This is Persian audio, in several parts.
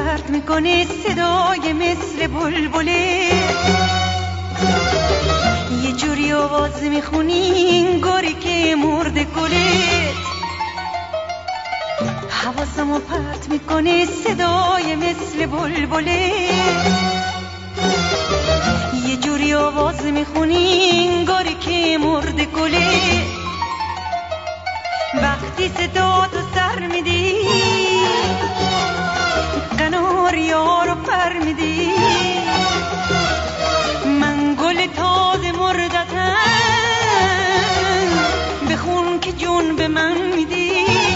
پرت میکنه صدای مثل بلبله، یه جوری آواز میخونی انگاری که مرده گله. حواسمو پرت میکنه صدای مثل بلبله، یه جوری آواز میخونی انگاری که مرده گله. وقتی صدا تو سر میدی قناریا رو پر میدی، من گل تازه مردتم بخون که جون به من میدی.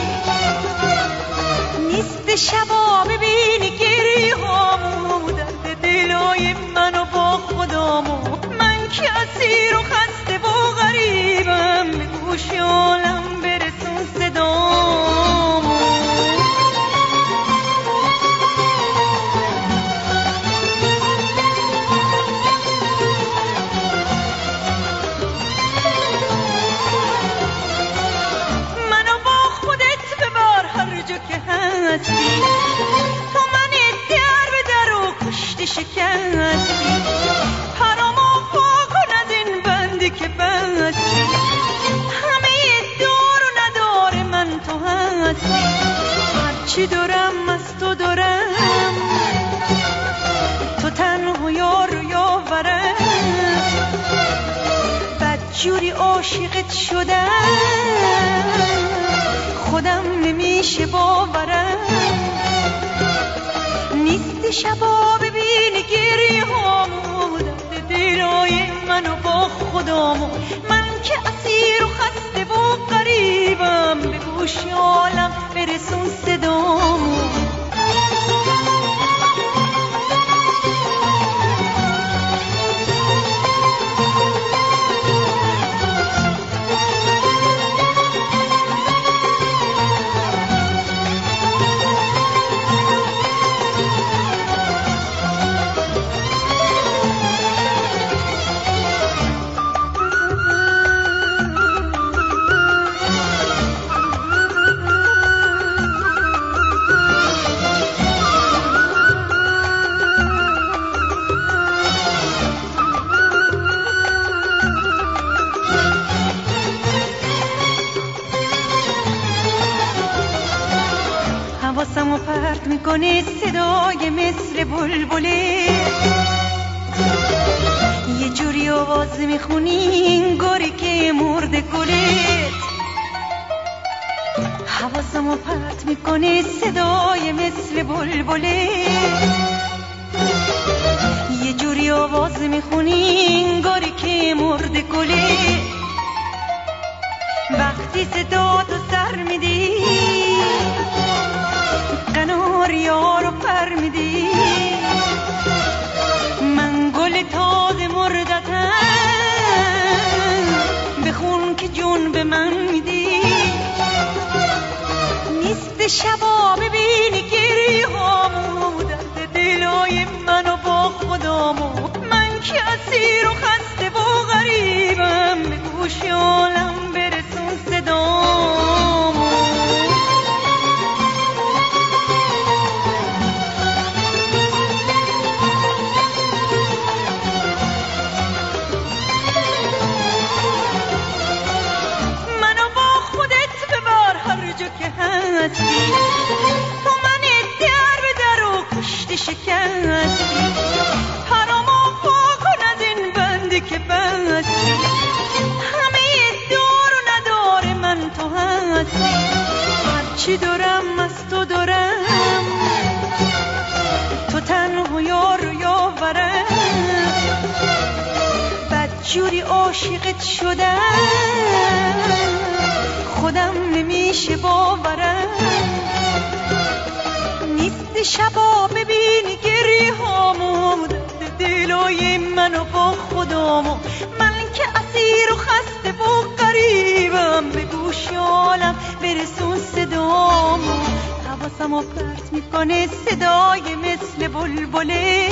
نیست شبا ببینی گریه هامو درد دلای منو با خدامو، من که اسیر و خسته و غریبم به گوش عالم برسون صدامو. منو با خودت ببر هر جا که هستی، تو من در به در و کشتی شکستی. پرامو پاکن از این بندی که بستی، همه دار و ندار من تو هستی. هرچی دارم از تو دارم، تو تنها یار و یاورم. بدجوری عاشقت شدم خودم نمیشه باورم. نیست شبا ببینی گریه هامو درد دلای منو با خدامو، من که اسیر و خسته و غریبم به گوش عالم برسون صدامو. حواسمو پرت میکنه صدای مثل بلبله، یه جوری آواز میخونی انگاری که مرده گلت. حواسمو پرت میکنه صدای مثل بلبله، یه جوری آواز میخونی انگاری که مرده گله. وقتی صدا تو سر میدی قناریا رو پر میدی، من گل تازه مردتم بخون که جون به من میدی. نیست شبا ببینی گریه هامو درد دلای منو با خدامو، من که اسیر و خسته و غریبم به گوش عالم برسون صدامو. تو من در به در و کشتی شکستی. پرامو پاکن از این بندی که بستی، همه دار و ندار من تو هستی. هرچی دارم از تو دارم، تو تنها یار و یاورم. بدجوری عاشقت شدم خودم نمیشه باورم. نیست شبا ببینی گریه هامو درد دلای منو با خدامو، من که اسیر و خسته و غریبم به گوش عالم برسون صدامو. حواسمو پرت میکنه صدای مثل بلبله،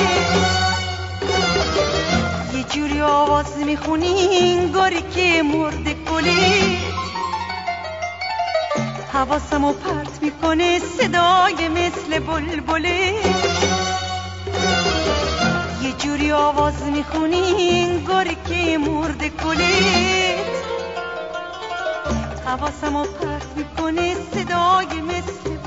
یه جوری آواز میخونی انگاری که مرده گله. حواسمو پرت میکنه صدای مثل بلبله یه جوری آواز میخونی انگاری که مرده کلت حواسمو پرت میکنه صدای مثل